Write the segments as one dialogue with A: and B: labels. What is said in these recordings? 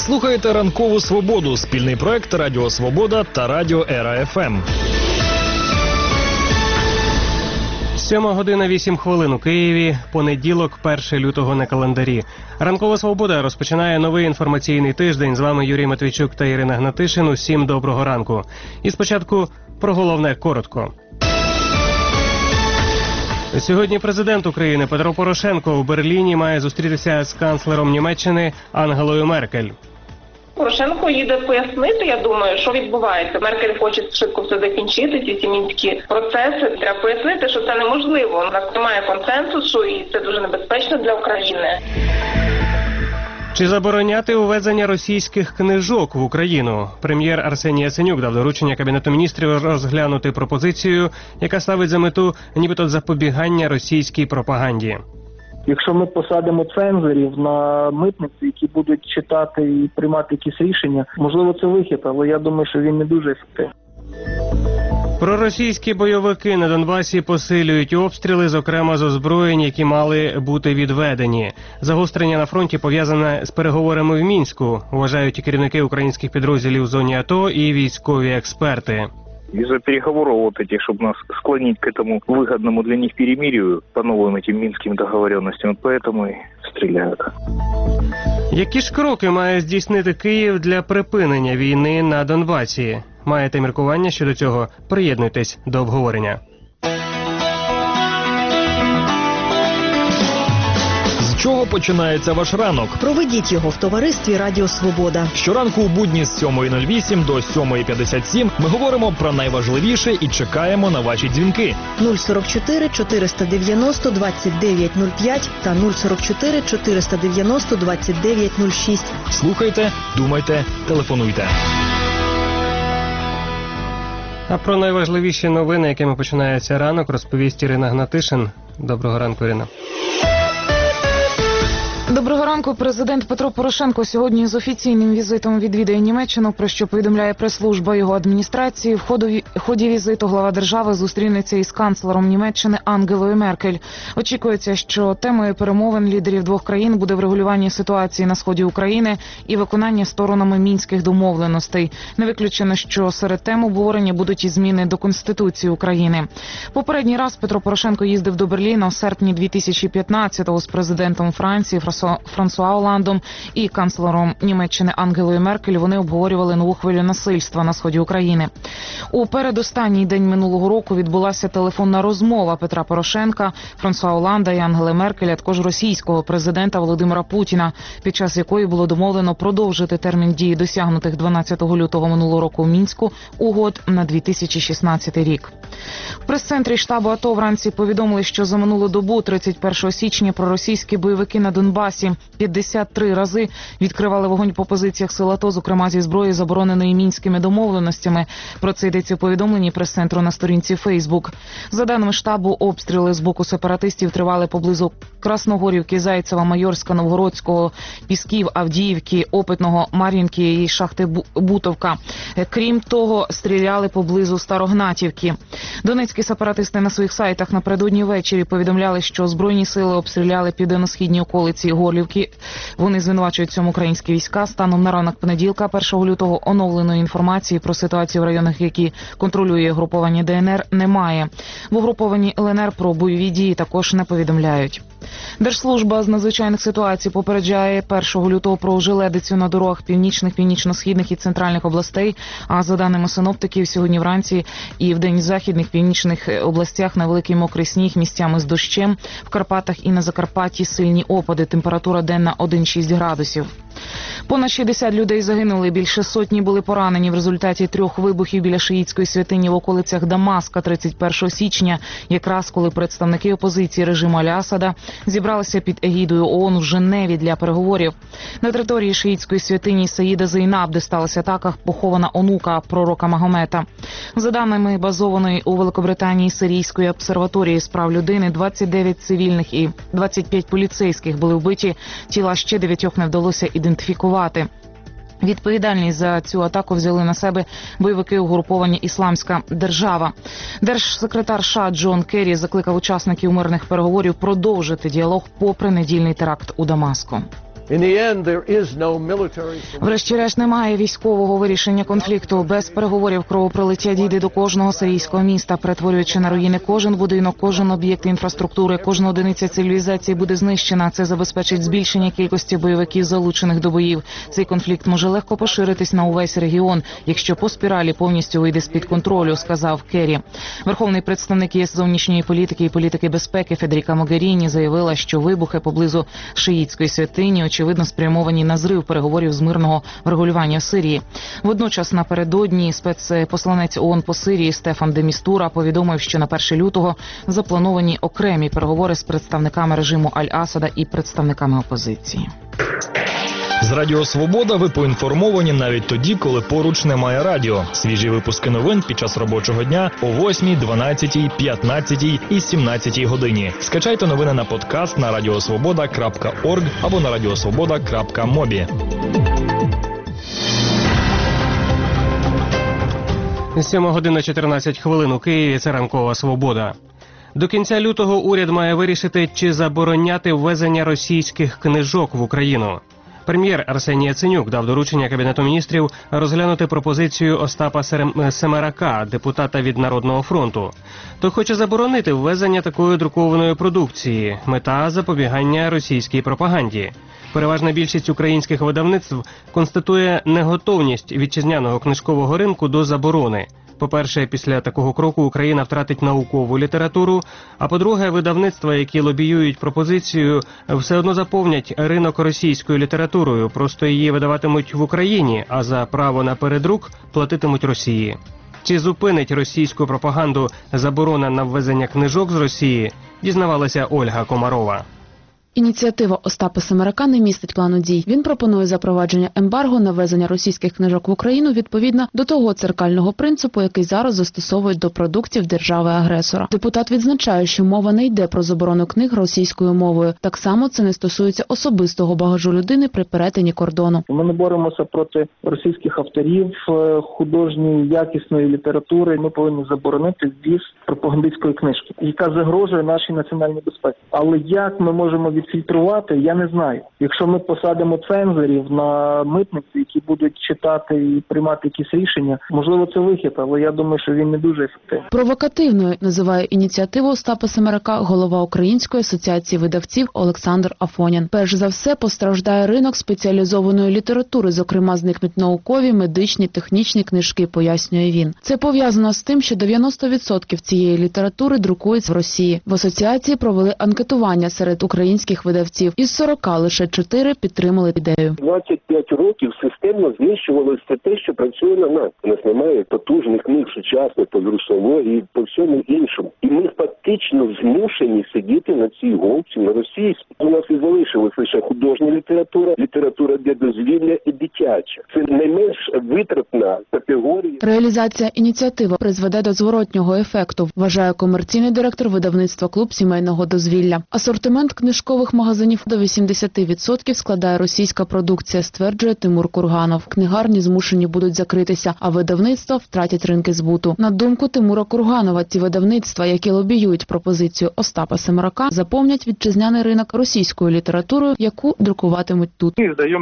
A: слухаєте «Ранкову свободу» – спільний проект Радіо Свобода та Радіо Ера ФМ.
B: 7:08 у Києві, понеділок, 1 лютого на календарі. «Ранкова свобода» розпочинає новий інформаційний тиждень. З вами Юрій Матвійчук та Ірина Гнатишин. Усім доброго ранку. І спочатку про головне коротко. Сьогодні президент України Петро Порошенко у Берліні має зустрітися з канцлером Німеччини Ангелою Меркель.
C: Порошенко їде пояснити, я думаю, що відбувається. Меркель хоче швидко все закінчити, ці мінські процеси. Треба пояснити, що це неможливо. У нас немає консенсусу і це дуже небезпечно для України.
B: Чи забороняти увезення російських книжок в Україну? Прем'єр Арсеній Яценюк дав доручення Кабінету міністрів розглянути пропозицію, яка ставить за мету нібито запобігання російській пропаганді.
D: Якщо ми посадимо цензорів на митниці, які будуть читати і приймати якісь рішення, можливо, це вихід, але я думаю, що він не дуже ефективний.
B: Проросійські бойовики на Донбасі посилюють обстріли, зокрема з озброєнь, які мали бути відведені. Загострення на фронті пов'язане з переговорами в Мінську, вважають і керівники українських підрозділів в зоні АТО і військові експерти.
E: Из-за переговоров вот этих, чтобы нас склонить к этому выгодному для них перемирию, по новым этим минским договоренностям, поэтому и стреляют.
B: Які ж кроки має здійснити Київ для припинення війни на Донбасі? Маєте міркування щодо цього? Приєднуйтесь до обговорення.
A: З чого починається ваш ранок?
F: Проведіть його в товаристві Радіо Свобода.
A: Щоранку у будні з 7:08 до 7:57 ми говоримо про найважливіше і чекаємо на ваші дзвінки.
F: 044 490 2905 та 044 490 2906.
A: Слухайте, думайте, телефонуйте.
B: А про найважливіші новини, якими починається ранок, розповість Ірина Гнатишин. Доброго ранку, Ірина.
G: Доброго ранку. Президент Петро Порошенко сьогодні з офіційним візитом відвідає Німеччину, про що повідомляє прес-служба його адміністрації. В ході візиту глава держави зустрінеться із канцлером Німеччини Ангелою Меркель. Очікується, що темою перемовин лідерів двох країн буде врегулювання ситуації на сході України і виконання сторонами мінських домовленостей. Не виключено, що серед тем обговорення будуть і зміни до Конституції України. Попередній раз Петро Порошенко їздив до Берліна в серпні 2015-го з президентом Франції Франсуа Оландом і канцлером Німеччини Ангелою Меркель. Вони обговорювали нову хвилю насильства на сході України. У передостанній день минулого року відбулася телефонна розмова Петра Порошенка, Франсуа Оланда і Ангели Меркель, а також російського президента Володимира Путіна, під час якої було домовлено продовжити термін дії досягнутих 12 лютого минулого року в Мінську угод на 2016 рік. В прес-центрі штабу АТО вранці повідомили, що за минулу добу, 31 січня, проросійські бойовики на Донбасі 53 рази відкривали вогонь по позиціях сил АТО, зокрема зі зброї, забороненої мінськими домовленостями. Про це йдеться у повідомленні прес-центру на сторінці Фейсбук. За даними штабу, обстріли з боку сепаратистів тривали поблизу Красногорівки, Зайцева, Майорська, Новгородського, Пісків, Авдіївки, Опитного, Мар'їнки і шахти Бутовка. Крім того, стріляли поблизу Старогнатівки. Донецькі сепаратисти на своїх сайтах напередодні ввечері повідомляли, що Збройні сили обстріляли південно-східні околиці Горлівки. Вони звинувачують цьому українські війська. Станом на ранок понеділка, 1 лютого, оновленої інформації про ситуацію в районах, які контролює угруповання ДНР, немає. В угрупованні ЛНР про бойові дії також не повідомляють. Держслужба з надзвичайних ситуацій попереджає 1 лютого про ожеледицю на дорогах північних, північно-східних і центральних областей. А за даними синоптиків, сьогодні вранці і вдень в західних, північних областях невеликий мокрий сніг, місцями з дощем. В Карпатах і на Закарпатті сильні опади. Температура денна 1,6 градусів. Понад 60 людей загинули, більше сотні були поранені в результаті 3 вибухів біля шиїтської святині в околицях Дамаска 31 січня, якраз коли представники опозиції режиму Аль-Асада зібралися під егідою ООН в Женеві для переговорів. На території шиїтської святині Саїда Зейнаб, де сталася атака, похована онука пророка Магомета. За даними базованої у Великобританії Сирійської обсерваторії з прав людини, 29 цивільних і 25 поліцейських були вбиті, тіла ще 9 не вдалося ідентифікувати. Відповідальність за цю атаку взяли на себе бойовики угруповання «Ісламська держава». Держсекретар США Джон Керрі закликав учасників мирних переговорів продовжити діалог попри недільний теракт у Дамаску. Врешті-решт немає військового вирішення конфлікту. Без переговорів кровопролиття дійде до кожного сирійського міста, перетворюючи на руїни кожен будинок, кожен об'єкт інфраструктури, кожна одиниця цивілізації буде знищена. Це забезпечить збільшення кількості бойовиків, залучених до боїв. Цей конфлікт може легко поширитись на увесь регіон, якщо по спіралі повністю вийде з-під контролю, сказав Керрі. Верховний представник ЄС зовнішньої політики і політики безпеки Федеріка Могеріні заявила, що вибухи поблизу шиїтської святині очевидно спрямовані на зрив переговорів з мирного врегулювання в Сирії. Водночас напередодні спецпосланець ООН по Сирії Стефан де Містура повідомив, що на 1 лютого заплановані окремі переговори з представниками режиму Аль-Асада і представниками опозиції.
A: З Радіо Свобода ви поінформовані навіть тоді, коли поруч немає радіо. Свіжі випуски новин під час робочого дня о 8, 12, 15 і 17 годині. Скачайте новини на подкаст на radiosvoboda.org або на radiosvoboda.mobi.
B: 7:14 у Києві. Це ранкова Свобода. До кінця лютого уряд має вирішити, чи забороняти ввезення російських книжок в Україну. Прем'єр Арсеній Яценюк дав доручення Кабінету міністрів розглянути пропозицію Остапа Семерака, депутата від Народного фронту. Той хоче заборонити ввезення такої друкованої продукції. Мета – запобігання російській пропаганді. Переважна більшість українських видавництв констатує неготовність вітчизняного книжкового ринку до заборони. По-перше, після такого кроку Україна втратить наукову літературу, а по-друге, видавництва, які лобіюють пропозицію, все одно заповнять ринок російською літературою, просто її видаватимуть в Україні, а за право на передрук платитимуть Росії. Чи зупинить російську пропаганду заборона на ввезення книжок з Росії, дізнавалася Ольга Комарова.
H: Ініціатива Остапа Семерака не містить плану дій. Він пропонує запровадження ембарго на ввезення російських книжок в Україну відповідно до того церкального принципу, який зараз застосовують до продуктів держави-агресора. Депутат відзначає, що мова не йде про заборону книг російською мовою. Так само це не стосується особистого багажу людини при перетині кордону.
D: Ми не боремося проти російських авторів, художньої, якісної літератури. Ми повинні заборонити ввіз пропагандистської книжки, яка загрожує нашій національній безпеці. Але як ми можемо відфільтрувати, я не знаю. Якщо ми посадимо цензорів на митниці, які будуть читати і приймати якісь рішення, можливо, це вихід, але я думаю, що він не дуже ефективний.
H: Провокативною називає ініціативу Остапа Семерака голова Української асоціації видавців Олександр Афонян. Перш за все постраждає ринок спеціалізованої літератури, зокрема зникнуть наукові, медичні, технічні книжки, пояснює він. Це пов'язано з тим, що 90% цієї літератури друкується в Росії. В асоціації провели анкетування серед українських видавців. Із 40 лише 4 підтримали ідею.
I: 25 років системно знищувалося те, що працює на нас. У нас немає потужних книг сучасних по вірусології, по всьому іншому. І ми фактично змушені сидіти на цій голці на російській. У нас і залишилась лише художня література, література для дозвілля і дитяча. Це найменш витратна категорія.
H: Реалізація ініціативи призведе до зворотнього ефекту, вважає комерційний директор видавництва «Клуб сімейного дозвілля». Асортимент книжкових магазинів до 80% складає російська продукція, стверджує Тимур Курганов. Книгарні змушені будуть закритися, а видавництва втратять ринки збуту. На думку Тимура Курганова, ті видавництва, які лобіюють пропозицію Остапа Семерака, заповнять вітчизняний ринок російською літературою, яку друкуватимуть тут.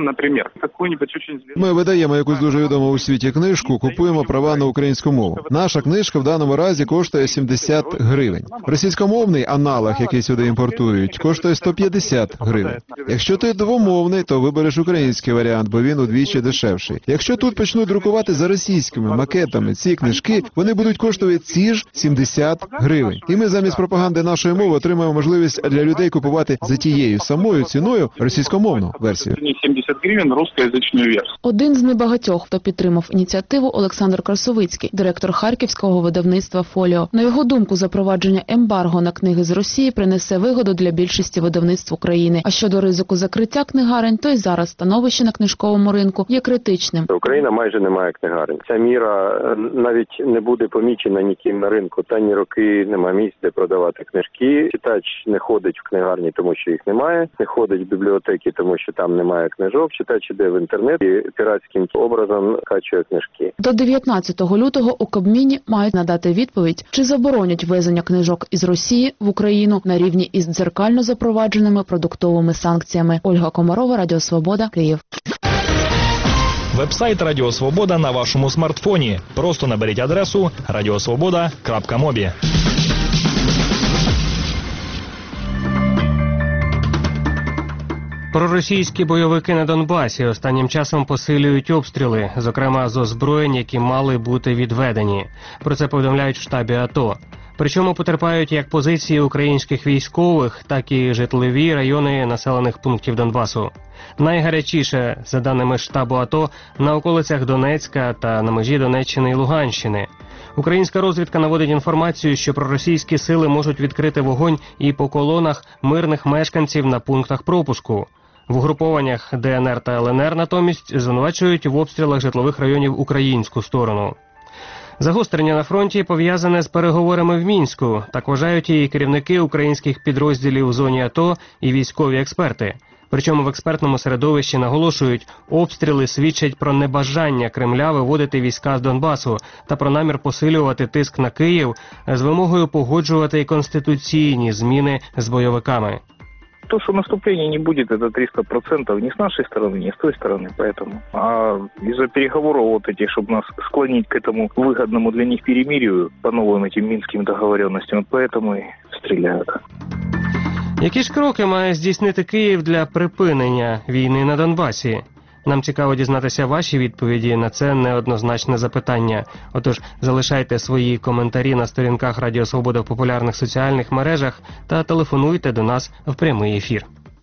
J: Ми видаємо якусь дуже відому у світі книжку, купуємо права на українську мову. Наша книжка в даному разі коштує 70 гривень. Російськомовний аналог, який сюди імпортують, коштує 150 гривень. Якщо ти двомовний, то вибереш український варіант, бо він удвічі дешевший. Якщо тут почнуть друкувати за російськими макетами ці книжки, вони будуть коштувати ці ж 70 гривень. І ми замість пропаганди нашої мови отримаємо можливість для людей купувати за тією самою ціною російськомовну версію.
I: 70 гривень русскоязичну версію.
H: Один з небагатьох, хто підтримав ініціативу, Олександр Красовицький, директор харківського видавництва «Фоліо». На його думку, запровадження ембарго на книги з Росії принесе вигоду для більшості видавництв України. А щодо ризику закриття книгарень, то й зараз становище на книжковому ринку є критичним.
I: Україна майже не має книгарень. Ця міра навіть не буде помічена ніким на ринку. Останні роки немає місць, де продавати книжки. Читач не ходить в книгарні, тому що їх немає. Не ходить в бібліотеки, тому що там немає книжок. Читач іде в інтернет і піратським образом качує книжки.
H: До 19 лютого у Кабміні мають надати відповідь, чи заборонять ввезення книжок із Росії в Україну на рівні із дзеркально запровадженим запровадженими продуктовими санкціями. Ольга Комарова, Радіо Свобода, Київ.
A: Вебсайт Радіо Свобода на вашому смартфоні. Просто наберіть адресу radiosvoboda.mobi.
B: Проросійські бойовики на Донбасі останнім часом посилюють обстріли, зокрема з озброєнь, які мали бути відведені. Про це повідомляють в штабі АТО. Причому потерпають як позиції українських військових, так і житлові райони населених пунктів Донбасу. Найгарячіше, за даними штабу АТО, на околицях Донецька та на межі Донеччини і Луганщини. Українська розвідка наводить інформацію, що проросійські сили можуть відкрити вогонь і по колонах мирних мешканців на пунктах пропуску. В угрупованнях ДНР та ЛНР натомість звинувачують в обстрілах житлових районів українську сторону. Загострення на фронті пов'язане з переговорами в Мінську, так вважають і керівники українських підрозділів у зоні АТО і військові експерти. Причому в експертному середовищі наголошують, обстріли свідчать про небажання Кремля виводити війська з Донбасу та про намір посилювати тиск на Київ з вимогою погоджувати конституційні зміни з бойовиками.
E: То, что наступления не будет, это 300% не с нашей стороны, не с той стороны, поэтому. А из-за переговоров вот этих, чтобы нас склонить к этому выгодному для них перемирию по новым этим минским договоренностям, поэтому и стреляют.
B: Які ж кроки має здійснити Київ для припинення війни на Донбасі? Нам цікаво дізнатися ваші відповіді на це неоднозначне запитання. Отож, залишайте свої коментарі на сторінках Радіо Свобода в популярних соціальних мережах та телефонуйте до нас в прямий ефір.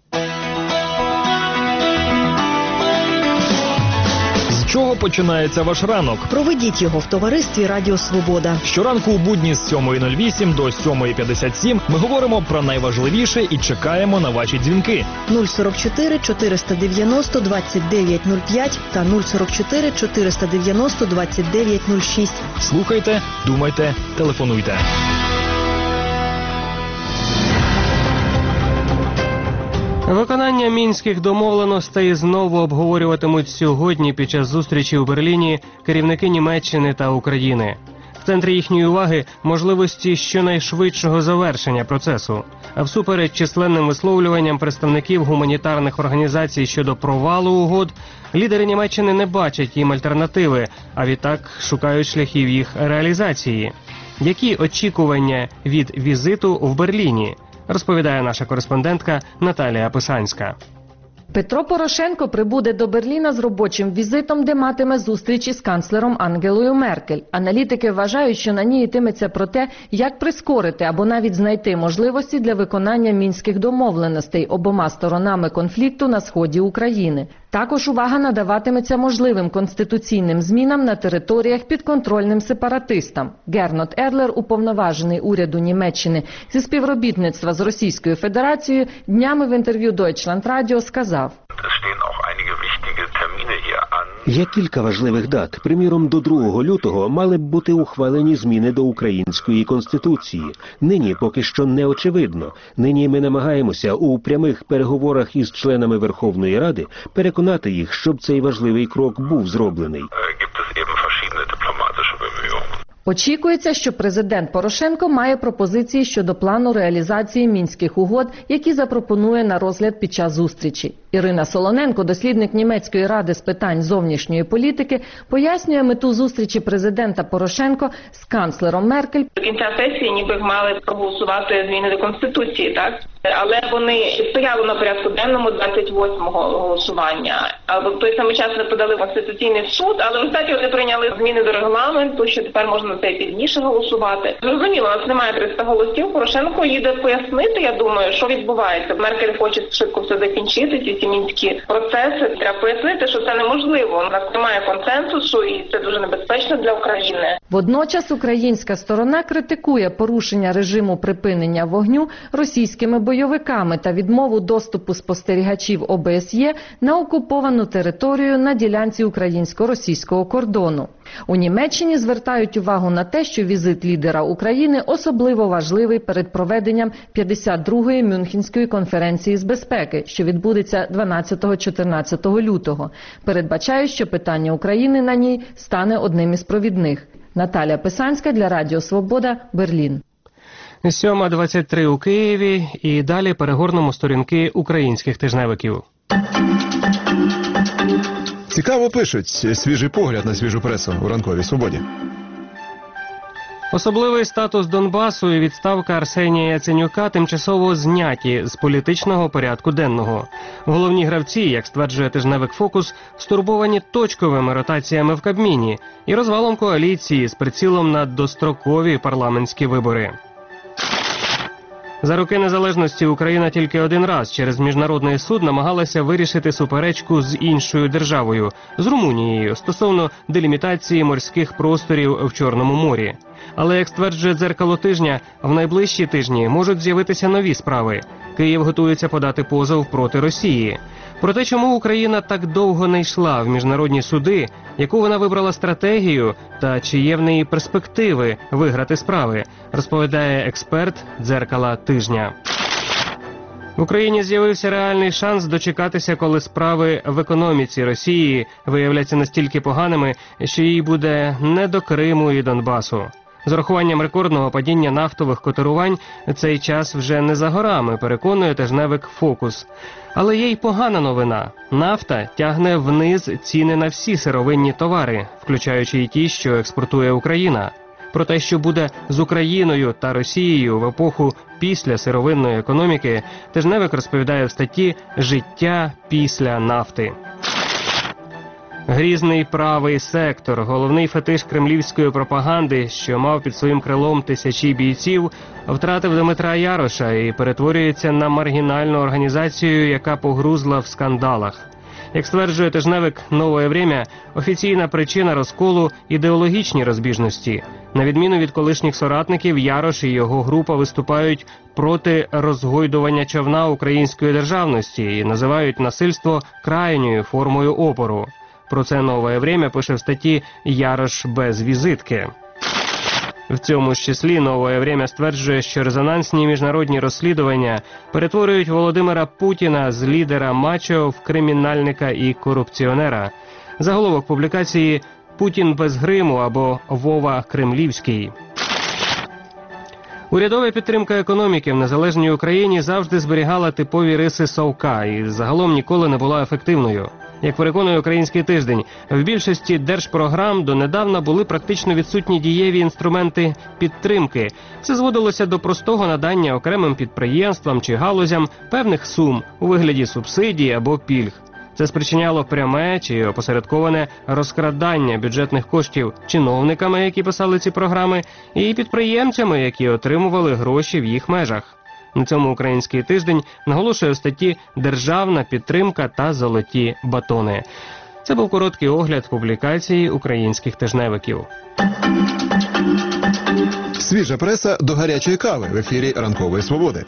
A: З чого починається ваш ранок?
F: Проведіть його в товаристві Радіо Свобода.
A: Щоранку у будні з 7:08 до 7:57 ми говоримо про найважливіше і чекаємо на ваші дзвінки.
F: 044 490 2905 та 044 490 2906.
A: Слухайте, думайте, телефонуйте.
B: Виконання мінських домовленостей знову обговорюватимуть сьогодні під час зустрічі у Берліні керівники Німеччини та України. В центрі їхньої уваги можливості щонайшвидшого завершення процесу. А всупереч численним висловлюванням представників гуманітарних організацій щодо провалу угод, лідери Німеччини не бачать їм альтернативи, а відтак шукають шляхів їх реалізації. Які очікування від візиту в Берліні? Розповідає наша кореспондентка Наталія Писанська.
K: Петро Порошенко прибуде до Берліна з робочим візитом, де матиме зустріч із канцлером Ангелою Меркель. Аналітики вважають, що на ній йтиметься про те, як прискорити або навіть знайти можливості для виконання мінських домовленостей обома сторонами конфлікту на сході України. Також увага надаватиметься можливим конституційним змінам на територіях підконтрольним сепаратистам. Гернот Едлер, уповноважений уряду Німеччини зі співробітництва з Російською Федерацією, днями в інтерв'ю Deutschlandradio сказав:
L: Є кілька важливих дат. Приміром, до 2 лютого мали б бути ухвалені зміни до української конституції. Нині поки що не очевидно. Нині ми намагаємося у прямих переговорах із членами Верховної Ради переконати їх, щоб цей важливий крок був зроблений.
K: Очікується, що президент Порошенко має пропозиції щодо плану реалізації мінських угод, які запропонує на розгляд під час зустрічі. Ірина Солоненко, дослідник Німецької ради з питань зовнішньої політики, пояснює мету зустрічі президента Порошенко з канцлером Меркель.
C: До кінця сесії ніби мали проголосувати зміни до Конституції, так? Але вони стояли на порядку денному 28-го голосування. А в той самий час вони подали в Конституційний суд, але в результаті вони прийняли зміни до регламенту, що тепер можна на це пізніше голосувати. Зрозуміло, у нас немає 300 голосів. Порошенко їде пояснити, я думаю, що відбувається. Меркель хоче швидко все закінчити, ці мінські процеси. Треба пояснити, що це неможливо. У нас немає консенсусу і це дуже небезпечно для України.
K: Водночас українська сторона критикує порушення режиму припинення вогню російськими бойовиками та відмову доступу спостерігачів ОБСЄ на окуповану територію на ділянці українсько-російського кордону. У Німеччині звертають увагу на те, що візит лідера України особливо важливий перед проведенням 52-ї Мюнхенської конференції з безпеки, що відбудеться 12-14 лютого. Передбачають, що питання України на ній стане одним із провідних. Наталія Писанська для Радіо Свобода, Берлін.
B: 7:23 у Києві і далі перегорнемо сторінки українських тижневиків.
J: Цікаво пишуть. Свіжий погляд на свіжу пресу у ранковій свободі.
B: Особливий статус Донбасу і відставка Арсенія Яценюка тимчасово зняті з політичного порядку денного. Головні гравці, як стверджує тижневик «Фокус», стурбовані точковими ротаціями в Кабміні і розвалом коаліції з прицілом на дострокові парламентські вибори. За роки незалежності Україна тільки один раз через міжнародний суд намагалася вирішити суперечку з іншою державою – з Румунією, стосовно делімітації морських просторів в Чорному морі. Але, як стверджує «Дзеркало тижня», в найближчі тижні можуть з'явитися нові справи. Київ готується подати позов проти Росії. Про те, чому Україна так довго не йшла в міжнародні суди, яку вона вибрала стратегію та чи є в неї перспективи виграти справи, розповідає експерт «Дзеркала тижня». В Україні з'явився реальний шанс дочекатися, коли справи в економіці Росії виявляться настільки поганими, що їй буде не до Криму і Донбасу. З урахуванням рекордного падіння нафтових котирувань цей час вже не за горами, переконує тижневик «Фокус». Але є й погана новина. Нафта тягне вниз ціни на всі сировинні товари, включаючи й ті, що експортує Україна. Про те, що буде з Україною та Росією в епоху після сировинної економіки, тижневик розповідає в статті «Життя після нафти». Грізний правий сектор, головний фетиш кремлівської пропаганди, що мав під своїм крилом тисячі бійців, втратив Дмитра Яроша і перетворюється на маргінальну організацію, яка погрузла в скандалах. Як стверджує тижневик «Нове время», офіційна причина розколу – ідеологічні розбіжності. На відміну від колишніх соратників, Ярош і його група виступають проти розгойдування човна української державності і називають насильство крайньою формою опору. Про це «Нове время» пише в статті «Ярош без візитки». В цьому ж числі «Нове время» стверджує, що резонансні міжнародні розслідування перетворюють Володимира Путіна з лідера мачо в кримінальника і корупціонера. Заголовок публікації «Путін без гриму» або «Вова Кремлівський». Урядова підтримка економіки в незалежній Україні завжди зберігала типові риси совка і загалом ніколи не була ефективною. Як переконує «Український тиждень», в більшості держпрограм донедавна були практично відсутні дієві інструменти підтримки. Це зводилося до простого надання окремим підприємствам чи галузям певних сум у вигляді субсидій або пільг. Це спричиняло пряме чи опосередковане розкрадання бюджетних коштів чиновниками, які писали ці програми, і підприємцями, які отримували гроші в їх межах. На цьому «Український тиждень» наголошує в статті «Державна підтримка та золоті батони». Це був короткий огляд публікації українських тижневиків.
J: Свіжа преса до гарячої кави в ефірі «Ранкової свободи».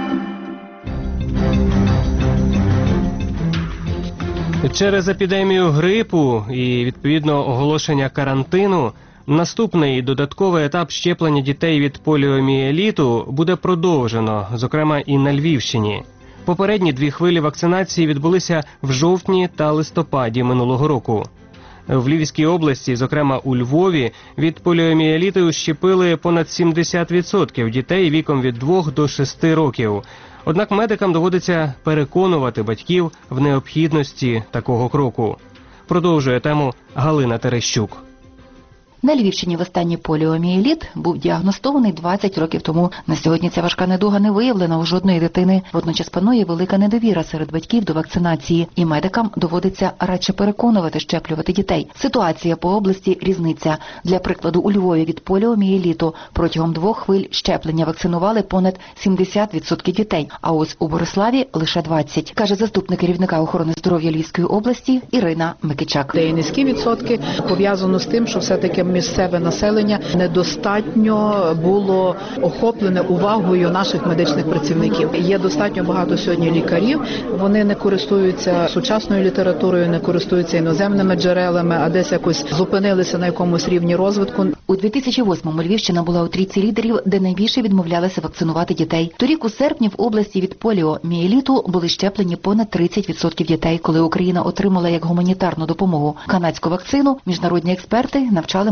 B: Через епідемію грипу і, відповідно, оголошення карантину, наступний додатковий етап щеплення дітей від поліомієліту буде продовжено, зокрема і на Львівщині. Попередні 2 хвилі вакцинації відбулися в жовтні та листопаді минулого року. В Львівській області, зокрема у Львові, від поліомієліту щепили понад 70% дітей віком від 2 до 6 років. Однак медикам доводиться переконувати батьків в необхідності такого кроку. Продовжує тему Галина Терещук.
M: На Львівщині востаннє поліомієліт був діагностований 20 років тому. На сьогодні ця важка недуга не виявлена у жодної дитини. Водночас панує велика недовіра серед батьків до вакцинації, і медикам доводиться радше переконувати щеплювати дітей. Ситуація по області різниця. Для прикладу, у Львові від поліомієліту протягом 2 хвиль щеплення вакцинували понад 70% дітей, а ось у Бориславі лише 20%, каже заступник керівника охорони здоров'я Львівської області Ірина Микичак.
N: Де низькі відсотки пов'язано з тим, що все-таки місцеве населення недостатньо було охоплене увагою наших медичних працівників. Є достатньо багато сьогодні лікарів, вони не користуються сучасною літературою, не користуються іноземними джерелами, а десь якось зупинилися на якомусь рівні розвитку.
M: У 2008-му Львівщина була у трійці лідерів, де найбільше відмовлялися вакцинувати дітей. Торік у серпні в області від поліомієліту були щеплені понад 30% дітей, коли Україна отримала як гуманітарну допомогу канадську вакцину. Міжнародні експерти навчали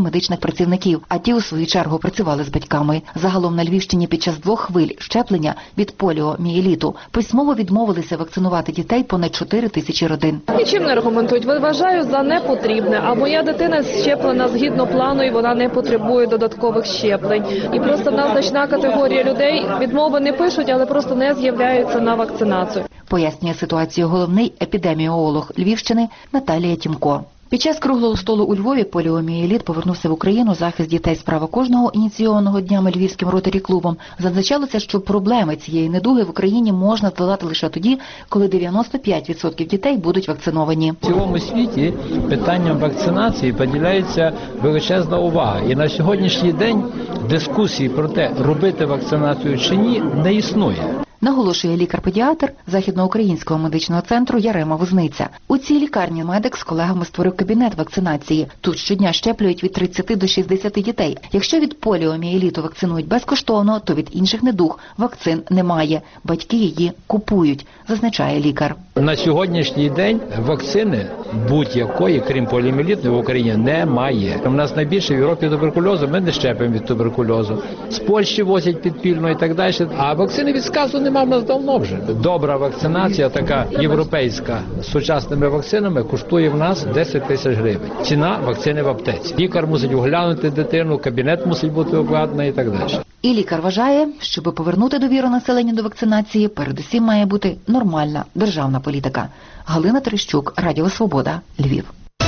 M: медичних працівників, а ті, у свою чергу, працювали з батьками. Загалом на Львівщині під час 2 хвиль щеплення від поліомієліту письмово відмовилися вакцинувати дітей понад 4 тисячі родин.
O: Нічим не аргументують. Вважаю за непотрібне. А моя дитина щеплена згідно плану, і вона не потребує додаткових щеплень. І просто в нас значна категорія людей відмови не пишуть, але просто не з'являються на вакцинацію.
M: Пояснює ситуацію головний епідеміолог Львівщини Наталія Тімко. Під час круглого столу у Львові поліомієліт повернувся в Україну. Захист дітей справа кожного, ініційованого днями Львівським Ротарі-клубом. Зазначалося, що проблеми цієї недуги в Україні можна здолати лише тоді, коли 95% дітей будуть вакциновані.
P: В цілому світі питанням вакцинації поділяється величезна увага. І на сьогоднішній день дискусії про те, робити вакцинацію чи ні, не існує.
M: Наголошує лікар-педіатр Західноукраїнського медичного центру Ярема Возниця. У цій лікарні медик з колегами створив кабінет вакцинації. Тут щодня щеплюють від 30 до 60 дітей. Якщо від поліомієліту вакцинують безкоштовно, то від інших недуг вакцин немає. Батьки її купують, зазначає лікар.
P: На сьогоднішній день вакцини будь-якої, крім поліомієліту, в Україні немає. У нас найбільше в Європі туберкульозу, ми не щепимо від туберкульозу. З Польщі возять підпільно і так далі. А вакцини від сказу нема в нас давно вже. Добра вакцинація, така європейська, з сучасними вакцинами, коштує в нас 10 тисяч гривень. Ціна вакцини в аптеці. Лікар мусить оглянути дитину, кабінет мусить бути обладнаний і так далі.
M: І лікар вважає, щоб повернути довіру населення до вакцинації, передусім має бути нормальна державна політика. Галина Терещук, Радіо Свобода, Львів.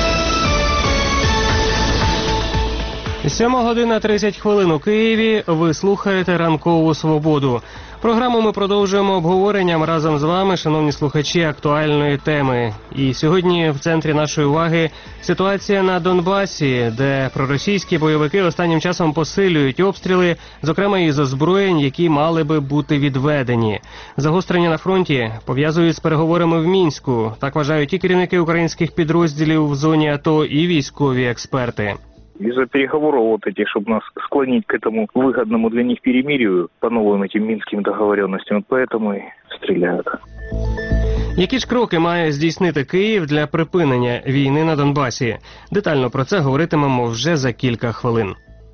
B: 7:30 у Києві. Ви слухаєте «Ранкову свободу». Програму ми продовжуємо обговоренням разом з вами, шановні слухачі, актуальної теми. І сьогодні в центрі нашої уваги ситуація на Донбасі, де проросійські бойовики останнім часом посилюють обстріли, зокрема із озброєнь, які мали би бути відведені. Загострення на фронті пов'язують з переговорами в Мінську. Так вважають і керівники українських підрозділів в зоні АТО, і військові експерти.
E: Из-за переговоров вот этих, чтобы нас склонить к этому выгодному для них перемирию по новым этим минским договоренностям, поэтому и стреляют.
B: Які ж кроки має здійснити Київ для припинення війни на Донбасі? Детально про це говоритимемо вже за кілька хвилин.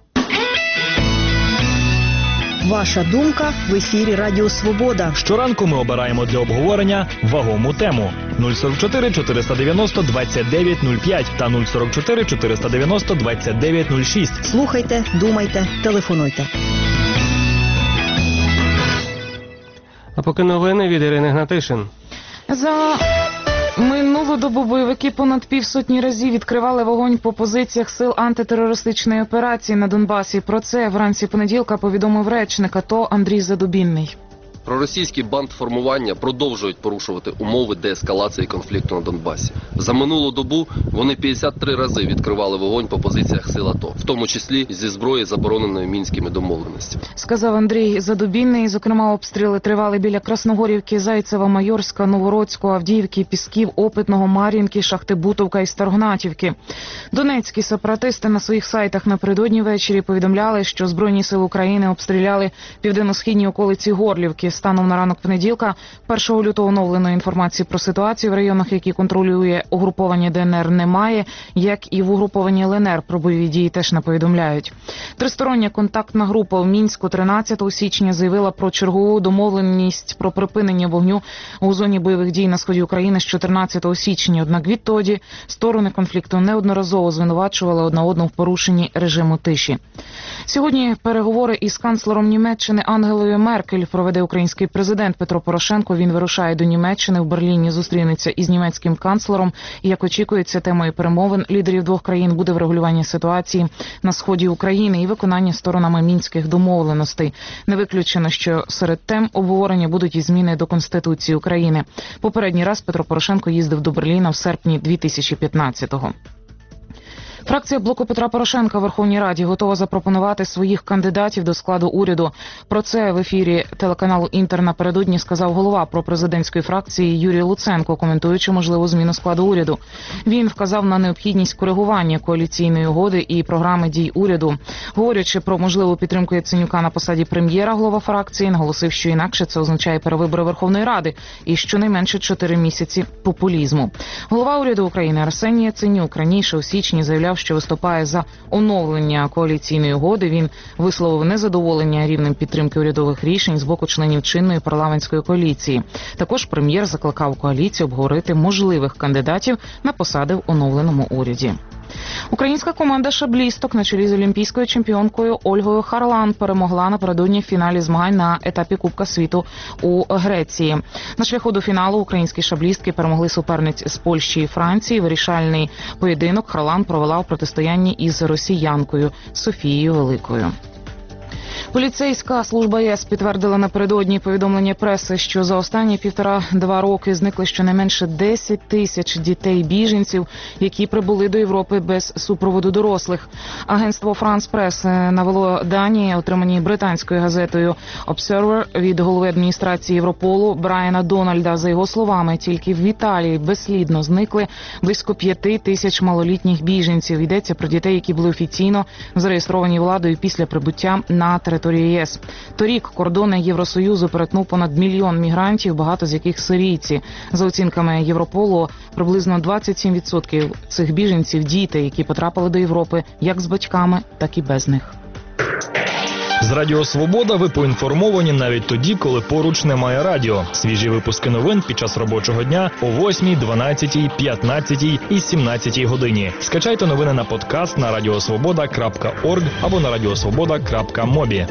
F: Ваша думка в ефірі Радіо Свобода.
A: Щоранку ми обираємо для обговорення вагому тему. 044 490 2905 та 044 490 2906.
F: Слухайте, думайте, телефонуйте.
B: А поки новини від Ірини Гнатишин.
G: За минулу добу бойовики понад півсотні разів відкривали вогонь по позиціях сил антитерористичної операції на Донбасі. Про це вранці понеділка повідомив речник АТО Андрій Задубінний.
Q: Проросійські бандформування продовжують порушувати умови деескалації конфлікту на Донбасі. За минулу добу вони 53 рази відкривали вогонь по позиціях сил АТО, в тому числі зі зброї, забороненої мінськими домовленостями.
G: Сказав Андрій Задубінний. Зокрема, обстріли тривали біля Красногорівки, Зайцева, Майорська, Новороцького, Авдіївки, Пісків, Опитного, Мар'їнки, Шахти Бутовка і Старогнатівки. Донецькі сепаратисти на своїх сайтах напередодні ввечері повідомляли, що Збройні сили України обстріляли південно-східні околиці Горлівки. Станом на ранок понеділка, 1 лютого, оновленої інформації про ситуацію в районах, які контролює угруповання ДНР, немає, як і в угрупованні ЛНР про бойові дії теж не повідомляють. Тристороння контактна група в Мінську 13 січня заявила про чергову домовленість про припинення вогню у зоні бойових дій на сході України з 14 січня. Однак відтоді сторони конфлікту неодноразово звинувачували одна одну в порушенні режиму тиші. Сьогодні переговори із канцлером Німеччини Ангелою Меркель проведе український президент Петро Порошенко. Він вирушає до Німеччини, в Берліні зустрінеться із німецьким канцлером. І, як очікується, темою перемовин лідерів двох країн буде врегулювання ситуації на сході України і виконання сторонами мінських домовленостей. Не виключено, що серед тем обговорення будуть і зміни до Конституції України. Попередній раз Петро Порошенко їздив до Берліна в серпні 2015-го. Фракція блоку Петра Порошенка в Верховній Раді готова запропонувати своїх кандидатів до складу уряду. Про це в ефірі телеканалу «Інтер» напередодні сказав голова пропрезидентської фракції Юрій Луценко, коментуючи можливу зміну складу уряду. Він вказав на необхідність коригування коаліційної угоди і програми дій уряду. Говорячи про можливу підтримку Яценюка на посаді прем'єра, голова фракції наголосив, що інакше це означає перевибори Верховної Ради і щонайменше 4 місяці популізму. Голова уряду України Арсеній Яценюк раніше у січні заявляв, заявляв, що виступає за оновлення коаліційної угоди. Він висловив незадоволення рівнем підтримки урядових рішень з боку членів чинної парламентської коаліції. Також прем'єр закликав коаліцію обговорити можливих кандидатів на посади в оновленому уряді. Українська команда шаблісток на чолі з олімпійською чемпіонкою Ольгою Харлан перемогла напередодні в фіналі змагань на етапі Кубка світу у Греції. На шляху до фіналу українські шаблістки перемогли суперниць з Польщі і Франції. Вирішальний поєдинок Харлан провела у протистоянні із росіянкою Софією Великою. Поліцейська служба ЄС підтвердила напередодні повідомлення преси, що за останні 1,5-2 роки зникли щонайменше 10 тисяч дітей-біженців, які прибули до Європи без супроводу дорослих. Агентство France Press навело дані, отримані британською газетою Observer від голови адміністрації Європолу Брайана Дональда. За його словами, тільки в Італії безслідно зникли близько 5 тисяч малолітніх біженців. Йдеться про дітей, які були офіційно зареєстровані владою після прибуття на території ЄС. Торік кордони Євросоюзу перетнув понад 1 мільйон мігрантів, багато з яких сирійці. За оцінками Європолу, приблизно 27% цих біженців – діти, які потрапили до Європи як з батьками, так і без них.
A: З Радіо Свобода ви поінформовані навіть тоді, коли поруч немає радіо. Свіжі випуски новин під час робочого дня о 8, 12, 15 і 17 годині. Скачайте новини на подкаст на radiosvoboda.org або на radiosvoboda.mobi.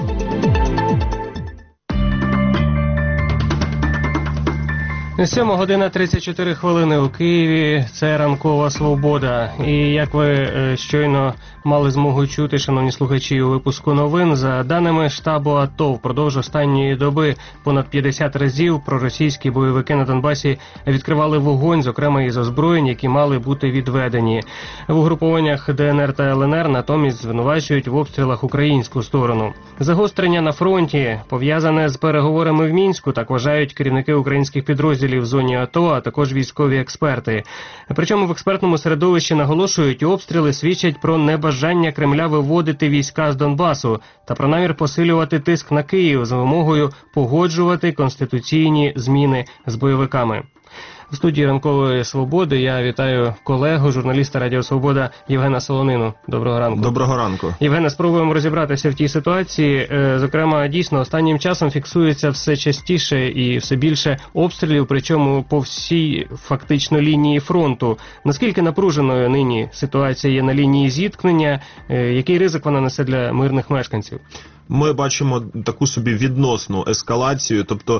B: 7:34 у Києві. Це ранкова свобода. І як ви щойно мали змогу чути, шановні слухачі, у випуску новин, за даними штабу АТО, впродовж останньої доби понад 50 разів проросійські бойовики на Донбасі відкривали вогонь, зокрема із озброєнь, які мали бути відведені. В угрупованнях ДНР та ЛНР натомість звинувачують в обстрілах українську сторону. Загострення на фронті пов'язане з переговорами в Мінську, так вважають керівники українських підрозділів в зоні АТО, а також військові експерти. Причому в експертному середовищі наголошують, обстріли свідчать про небажання Кремля виводити війська з Донбасу та про намір посилювати тиск на Київ з вимогою погоджувати конституційні зміни з бойовиками. В студії ранкової свободи я вітаю колегу, журналіста Радіо Свобода Євгена Солонину. Доброго ранку.
R: Доброго ранку.
B: Євгене, спробуємо розібратися в тій ситуації. Зокрема, дійсно, останнім часом фіксується все частіше і все більше обстрілів, причому по всій фактично лінії фронту. Наскільки напруженою нині ситуація є на лінії зіткнення? Який ризик вона несе для мирних мешканців?
R: Ми бачимо таку собі відносну ескалацію, тобто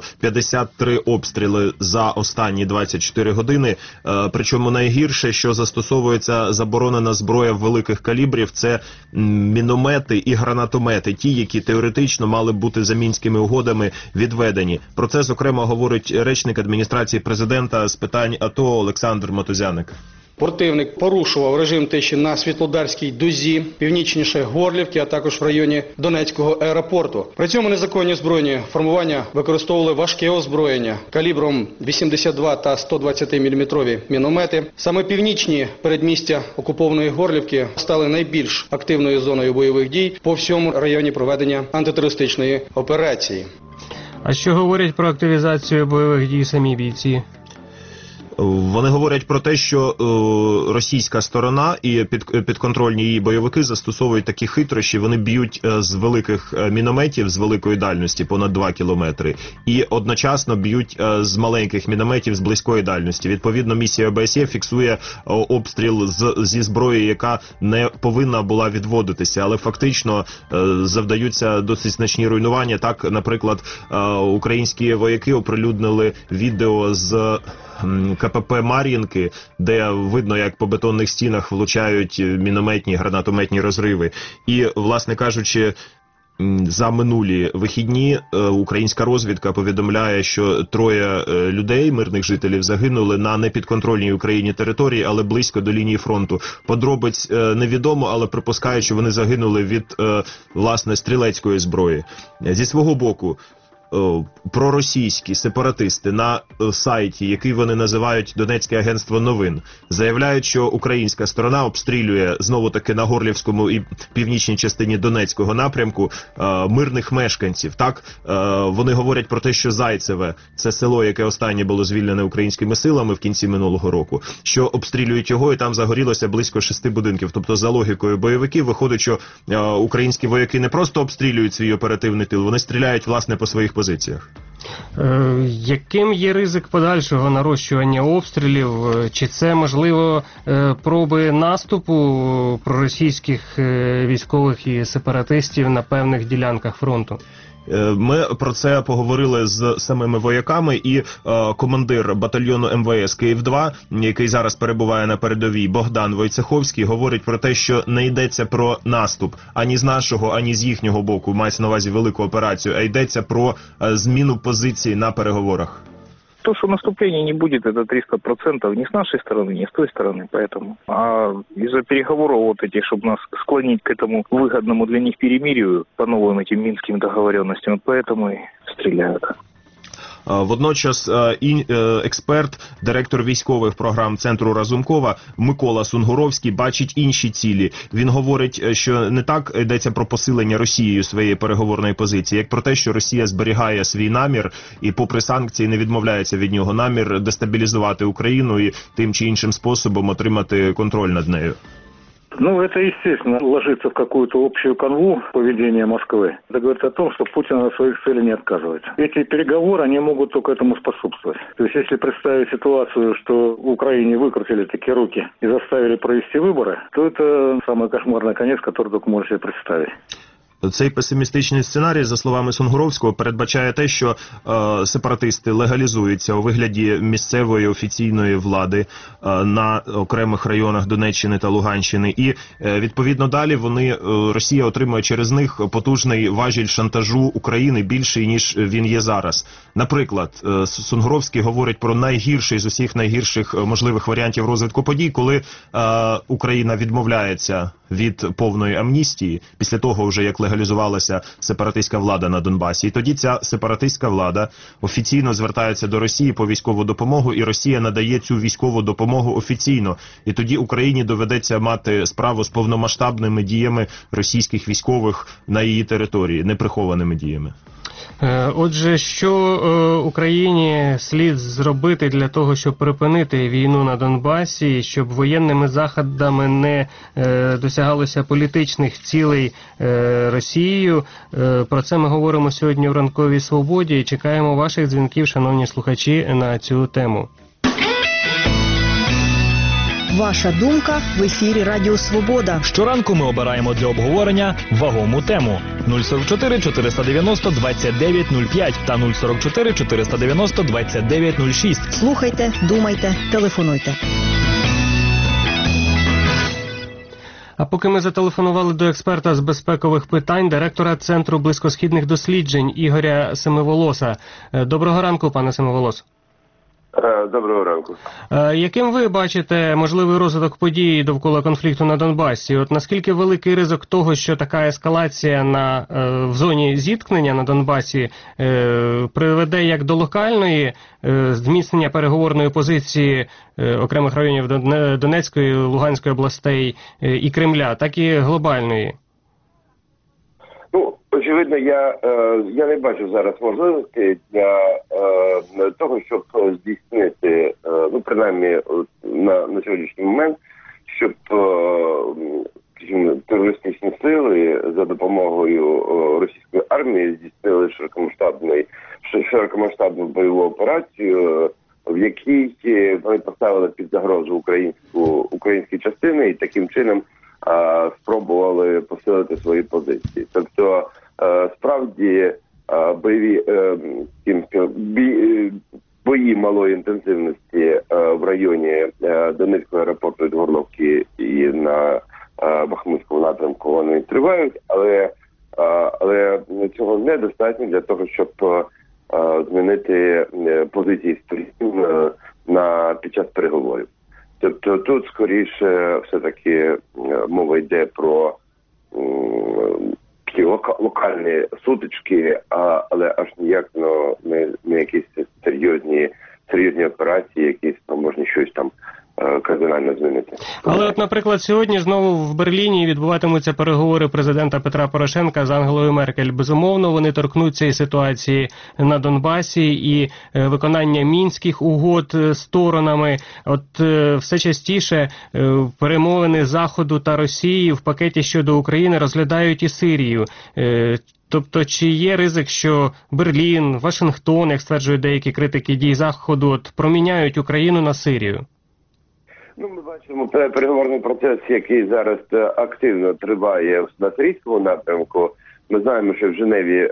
R: 53 обстріли за останні 24 години. Причому найгірше, що застосовується заборонена зброя великих калібрів, це міномети і гранатомети, ті, які теоретично мали бути за Мінськими угодами відведені. Про це, зокрема, говорить речник адміністрації президента з питань АТО Олександр Матузяник.
S: Противник порушував режим тиші на Світлодарській дузі, північніше Горлівки, а також в районі Донецького аеропорту. При цьому незаконні збройні формування використовували важке озброєння калібром 82 та 120 мм міномети. Саме північні передмістя окупованої Горлівки стали найбільш активною зоною бойових дій по всьому районі проведення антитерористичної операції.
B: А що говорять про активізацію бойових дій самі бійці?
R: Вони говорять про те, що російська сторона і підконтрольні її бойовики застосовують такі хитрощі, вони б'ють з великих мінометів, з великої дальності, понад 2 кілометри, і одночасно б'ють з маленьких мінометів з близької дальності. Відповідно, місія ОБСЄ фіксує обстріл зі зброї, яка не повинна була відводитися, але фактично завдаються досить значні руйнування. Так, наприклад, українські вояки оприлюднили відео з КПП Мар'їнки, де видно, як по бетонних стінах влучають мінометні, гранатометні розриви. І, власне кажучи, за минулі вихідні українська розвідка повідомляє, що 3 людей, мирних жителів, загинули на непідконтрольній Україні території, але близько до лінії фронту. Подробиць невідомо, але припускають, що вони загинули від, власне, стрілецької зброї. Зі свого боку, проросійські сепаратисти на сайті, який вони називають Донецьке агентство новин, заявляють, що українська сторона обстрілює знову-таки на Горлівському і північній частині Донецького напрямку мирних мешканців. Так, вони говорять про те, що Зайцеве – це село, яке останнє було звільнене українськими силами в кінці минулого року, що обстрілюють його, і там загорілося близько 6 будинків. Тобто, за логікою бойовиків, виходить, що українські вояки не просто обстрілюють свій оперативний тил, вони стріляють, власне, по своїх позиціях.
B: Яким є ризик подальшого нарощування обстрілів? Чи це, можливо, проби наступу проросійських військових і сепаратистів на певних ділянках фронту?
R: Ми про це поговорили з самими вояками, і командир батальйону МВС Київ-2, який зараз перебуває на передовій, Богдан Войцеховський, говорить про те, що не йдеться про наступ ані з нашого, ані з їхнього боку, мається на увазі велику операцію, а йдеться про зміну позиції на переговорах.
E: То, что наступления не будет, это 300% ни с нашей стороны, ни с той стороны. Поэтому. А из-за переговоров вот этих, чтобы нас склонить к этому выгодному для них перемирию по новым этим минским договоренностям, вот поэтому и стреляют.
R: Водночас експерт, директор військових програм Центру Разумкова Микола Сунгуровський бачить інші цілі. Він говорить, що не так йдеться про посилення Росією своєї переговорної позиції, як про те, що Росія зберігає свій намір і попри санкції не відмовляється від нього, намір дестабілізувати Україну і тим чи іншим способом отримати контроль над нею.
T: Ну, это, естественно, ложится в какую-то общую канву поведения Москвы. Это говорит о том, что Путин от своих целей не отказывается. Эти переговоры, они могут только этому способствовать. То есть, если представить ситуацию, что в Украине выкрутили такие руки и заставили провести выборы, то это самый кошмарный конец, который только можете себе представить.
R: Цей песимістичний сценарій, за словами Сунгуровського, передбачає те, що сепаратисти легалізуються у вигляді місцевої офіційної влади на окремих районах Донеччини та Луганщини. І, відповідно, далі Росія отримує через них потужний важіль шантажу України більший, ніж він є зараз. Наприклад, Сунгуровський говорить про найгірший з усіх найгірших можливих варіантів розвитку подій, коли Україна відмовляється від повної амністії, після того вже як легалізувалася сепаратистська влада на Донбасі. І тоді ця сепаратистська влада офіційно звертається до Росії по військову допомогу, і Росія надає цю військову допомогу офіційно. І тоді Україні доведеться мати справу з повномасштабними діями російських військових на її території, неприхованими діями.
B: Отже, що Україні слід зробити для того, щоб припинити війну на Донбасі, щоб воєнними заходами не досягалося політичних цілей Росією? Про це ми говоримо сьогодні в «Ранковій свободі» і чекаємо ваших дзвінків, шановні слухачі, на цю тему.
F: Ваша думка в ефірі Радіо Свобода.
A: Щоранку ми обираємо для обговорення вагому тему. 044 490 2905 та 044 490 2906.
F: Слухайте, думайте, телефонуйте.
B: А поки ми зателефонували до експерта з безпекових питань, директора Центру близькосхідних досліджень Ігоря Семиволоса. Доброго ранку, пане Семиволос.
U: Доброго ранку.
B: Яким ви бачите можливий розвиток подій довкола конфлікту на Донбасі? От наскільки великий ризик того, що така ескалація в зоні зіткнення на Донбасі приведе як до локальної зміцнення переговорної позиції окремих районів Донецької, Луганської областей і Кремля, так і глобальної?
U: Ну, очевидно, я не бачу зараз можливості для того, щоб здійснити, ну, принаймні, на сьогоднішній момент, щоб терористичні сили за допомогою російської армії здійснили широкомасштабну бойову операцію, в якій вони поставили під загрозу українські частини і таким чином спробували посилити свої позиції. Тобто, справді, бої малої інтенсивності в районі Донецького аеропорту від Горловки і на Бахмутському напрямку вони тривають, але цього недостатньо для того, щоб змінити позиції сторін під час переговорів. Тобто тут скоріше все-таки мова йде про такі локальні сутички, але аж ніяк не якісь серйозні операції, які можна щось там кардинально змінити.
B: Але от, наприклад, сьогодні знову в Берліні відбуватимуться переговори президента Петра Порошенка з Ангелою Меркель. Безумовно, вони торкнуться і ситуації на Донбасі, і виконання мінських угод сторонами. От все частіше перемовини Заходу та Росії в пакеті щодо України розглядають і Сирію. Тобто, чи є ризик, що Берлін, Вашингтон, як стверджують деякі критики дій Заходу, от проміняють Україну на Сирію?
U: Ми бачимо переговорний процес, який зараз активно триває на сирійському напрямку. Ми знаємо, що в Женеві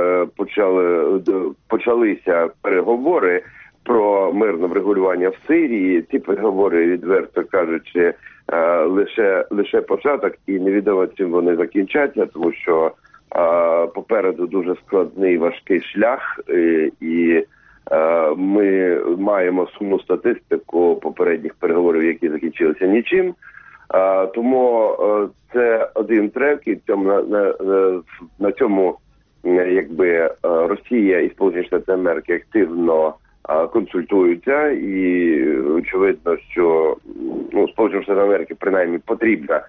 U: почалися переговори про мирне врегулювання в Сирії. Ці переговори, відверто кажучи, лише початок, і невідомо чим вони закінчаться, тому що попереду дуже складний, важкий шлях, і ми маємо сумну статистику попередніх переговорів, які закінчилися нічим. Тому це один трек, і на цьому якби Росія і Сполучені Штати Америки активно консультуються, і очевидно, що Сполученим Штатам Америки принаймні потрібна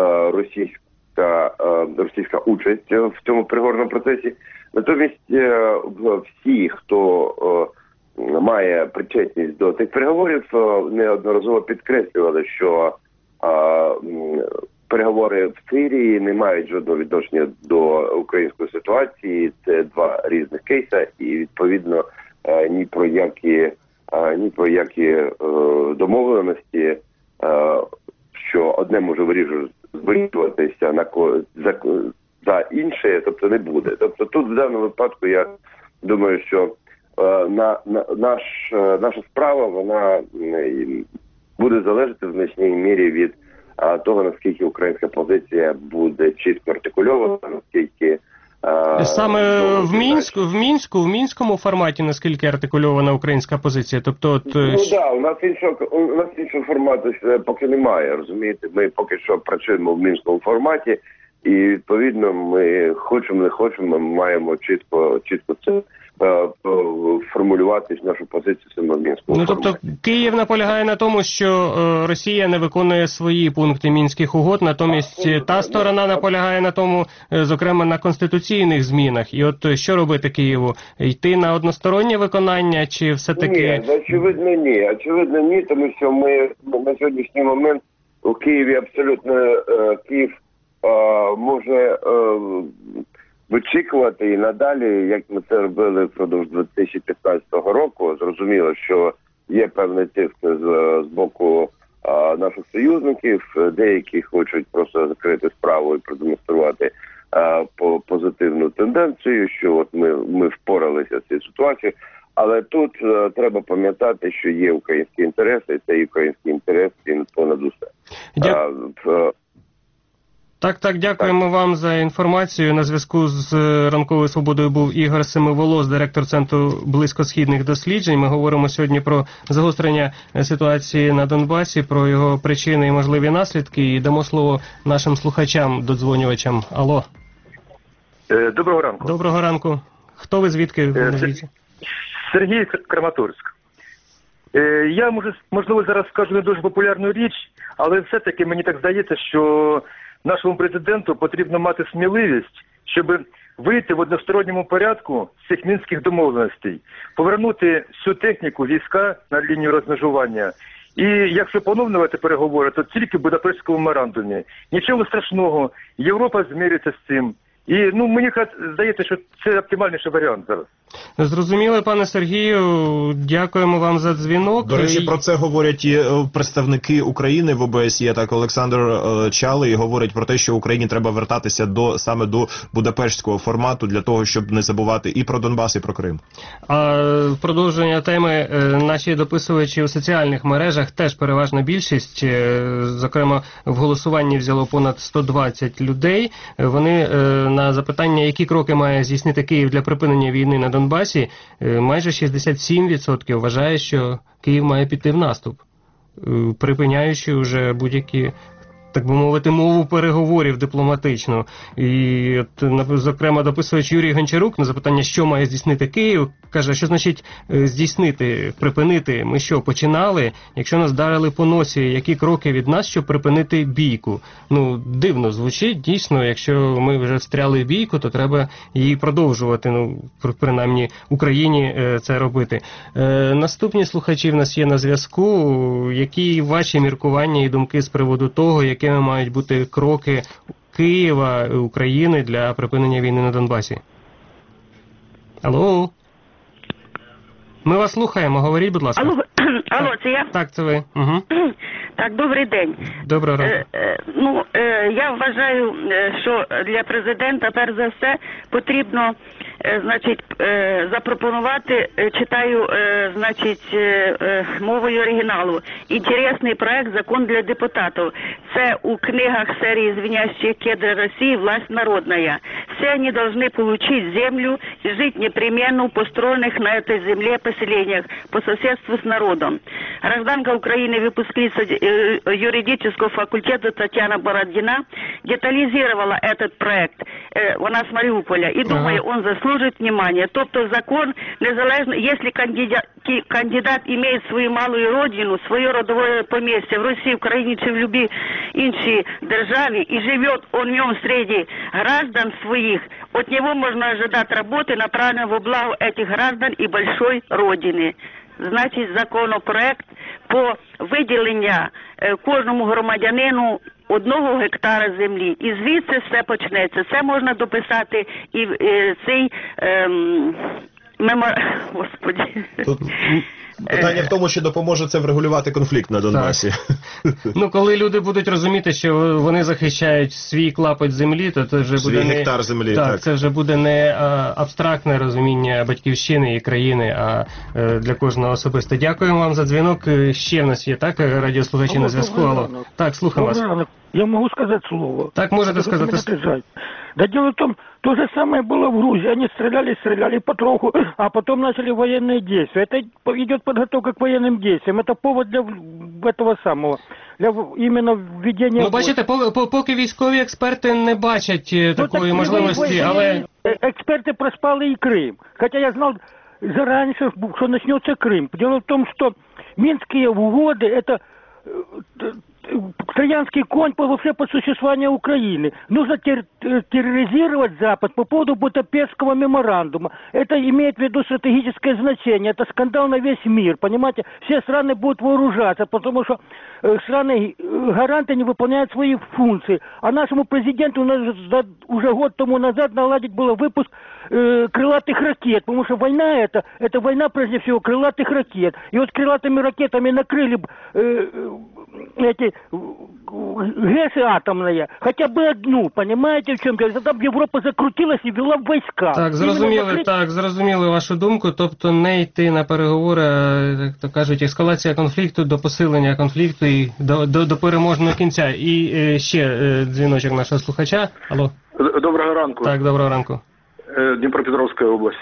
U: російська участь в цьому переговорному процесі. Натомість всі, хто має причетність до цих переговорів, неодноразово підкреслювали, що переговори в Сирії не мають жодного відношення до української ситуації. Це два різних кейси, і відповідно ні про які домовленості, що одне може вирішуватися за інше, тобто не буде. Тобто тут в даному випадку я думаю, що наша справа, вона буде залежати в значній мірі від того, наскільки українська позиція буде чітко артикульована, наскільки
B: саме в мінському форматі наскільки артикульована українська позиція, тобто
U: у нас іншого формату поки немає, розумієте? Ми поки що працюємо в мінському форматі, і відповідно ми хочемо, не хочемо, ми маємо чітко це формулювати нашу позицію саме в мінському форматі.
B: Тобто Київ наполягає на тому, що Росія не виконує свої пункти мінських угод, натомість та сторона наполягає на тому, зокрема на конституційних змінах. І от що робити Києву? Йти на одностороннє виконання, чи все-таки...
U: Очевидно ні, тому що ми на сьогоднішній момент у Києві абсолютно Київ може вичікувати і надалі, як ми це робили впродовж 2015 року. Зрозуміло, що є певний тиск з боку наших союзників, деякі хочуть просто закрити справу і продемонструвати позитивну тенденцію, що от ми впоралися з цією ситуацією. Але тут треба пам'ятати, що є українські інтереси, і цей український інтерес, він понад усе.
B: Так, дякуємо вам за інформацію. На зв'язку з Ранковою Свободою був Ігор Семиволос, директор Центру близькосхідних досліджень. Ми говоримо сьогодні про загострення ситуації на Донбасі, про його причини і можливі наслідки. І дамо слово нашим слухачам, додзвонювачам. Алло.
D: Доброго ранку.
B: Доброго ранку. Хто ви, звідки?
D: Сергій, Краматорськ. Я, можливо, зараз скажу не дуже популярну річ, але все-таки мені так здається, що нашому президенту потрібно мати сміливість, щоб вийти в односторонньому порядку з цих мінських домовленостей, повернути всю техніку, війська на лінію розмежування. І якщо поновлювати переговори, то тільки в Будапештському меморандумі. Нічого страшного, Європа зміриться з цим. І мені здається, що це оптимальніший варіант зараз.
B: Зрозуміло, пане Сергію, дякуємо вам за дзвінок.
R: До речі, про це говорять і представники України в ОБСЄ, так Олександр Чалий говорить про те, що Україні треба вертатися саме до Будапештського формату для того, щоб не забувати і про Донбас, і про Крим.
B: А в продовження теми наші дописувачі у соціальних мережах теж переважна більшість, зокрема в голосуванні взяло понад 120 людей. Вони на запитання, які кроки має здійснити Київ для припинення війни на Донбасі, майже 67% вважає, що Київ має піти в наступ, припиняючи вже будь-які так би мовити, мову переговорів дипломатичну. І от, зокрема, дописувач Юрій Гончарук на запитання, що має здійснити Київ, каже, що значить здійснити, припинити. Ми що, починали? Якщо нас дарили по носі, які кроки від нас, щоб припинити бійку? Ну, дивно звучить, дійсно, якщо ми вже встряли в бійку, то треба її продовжувати, ну, принаймні, Україні це робити. Наступні слухачі в нас є на зв'язку. Які ваші міркування і думки з приводу того, якими мають бути кроки Києва, України для припинення війни на Донбасі? Алло? Ми вас слухаємо, говоріть, будь ласка.
I: Алло, це я?
B: Так, це ви. Угу.
I: Так, добрий день.
B: Доброго ранку.
I: Я вважаю, що для президента, перш за все, потрібно, значить, запропонувати, читаю, значить, мовою оригіналу, інтересний проект «Закон для депутатов». Це у книгах серии «Звенящие кедры России. Власть народная». Все они должны получить землю и жить непременно в построенных на этой земле поселениях по соседству с народом. Гражданка Украины, выпускница юридического факультета Татьяна Бородина детализировала этот проект. Она с Мариуполя. И думаю, он заслужит внимания. Тобто закон незалежно, если кандидат имеет свою малую родину, свое родовое поместье в России, в Украине чи в любой іншій державі, и живет он в нем среди граждан своих, от него можно ожидать работы, направленной во благо этих граждан и большой родины. Значить, законопроект по виділення кожному громадянину 1 гектара землі. І звідси все почнеться. Це можна дописати і цей Господи.
R: Тут питання в тому, що допоможе це врегулювати конфлікт на Донбасі.
B: Ну, коли люди будуть розуміти, що вони захищають свій клапоть землі, то це вже буде не
R: гектар землі.
B: Так, це вже буде не абстрактне розуміння батьківщини і країни, а для кожного особисто. Дякуємо вам за дзвінок. Ще в нас є, так, радіослухачі на зв'язку. Алло. Так, слухаю вас.
V: Я могу сказать слово?
B: Так, можете сказать.
V: Да дело в том, то же самое было в Грузии. Они стреляли потроху, а потом начали военные действия. Это идет подготовка к военным действиям. Это повод для этого самого, для именно введения...
B: Ну, бачите, поки військові експерти не бачать такої можливості, але...
V: Эксперты проспали и Крым. Хотя я знал заранее, что начнется Крым. Дело в том, что Минские угоды, это... Троянский конь вообще по существованию Украины. Нужно терроризировать Запад по поводу Будапештского меморандума. Это имеет в виду стратегическое значение. Это скандал на весь мир. Понимаете? Все страны будут вооружаться, потому что страны-гаранты не выполняют свои функции. А нашему президенту уже год тому назад наладить было выпуск крылатых ракет. Потому что война это война прежде всего крылатых ракет. И вот крылатыми ракетами накрыли эти ГЭСы атомные, хотя бы одну, понимаете, в чем дело? Тогда б Європа закрутилась і ввела війська.
B: Так, зрозуміли вашу думку, тобто не йти на переговори, як то кажуть, ескалація конфлікту до посилення конфлікту і до переможного кінця. І ще дзвіночок нашого слухача. Алло.
W: Доброго ранку.
B: Так, доброго ранку.
W: Днепропетровская область.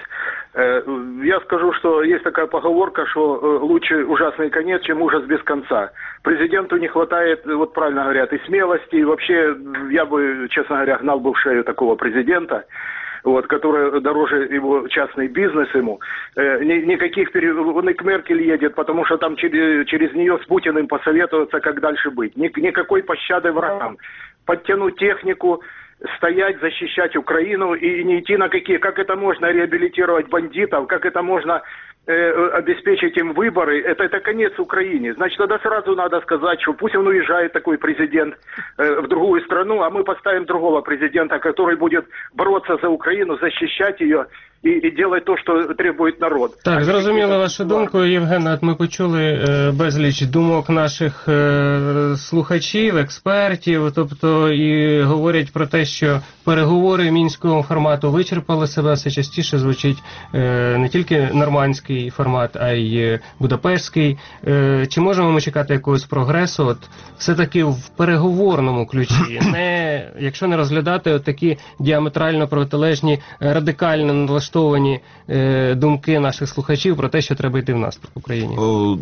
W: Я скажу, что есть такая поговорка, что лучше ужасный конец, чем ужас без конца. Президенту не хватает, вот правильно говорят, и смелости, и вообще я бы, честно говоря, гнал бы в шею такого президента, вот, который дороже его частный бизнес ему. Никаких он и к Меркель едет, потому что там через нее с Путиным посоветоваться, как дальше быть. Никакой пощады врагам. Подтянуть технику, стоять, защищать Украину и не идти на какие... Как это можно реабилитировать бандитов, как это можно обеспечить им выборы, это конец Украине. Значит, тогда сразу надо сказать, что пусть он уезжает, такой президент, в другую страну, а мы поставим другого президента, который будет бороться за Украину, защищать ее і делать то, що требує народ.
B: Так, зрозуміли вашу думку, Євген. От ми почули безліч думок наших слухачів, експертів, тобто і говорять про те, що переговори мінського формату вичерпали себе, все частіше звучить не тільки нормандський формат, а й будапештський. Чи можемо ми чекати якогось прогресу? От все-таки в переговорному ключі, не якщо не розглядати от такі діаметрально протилежні, радикально налаштовані спростовані думки наших слухачів про те, що треба йти в наступ в Україні?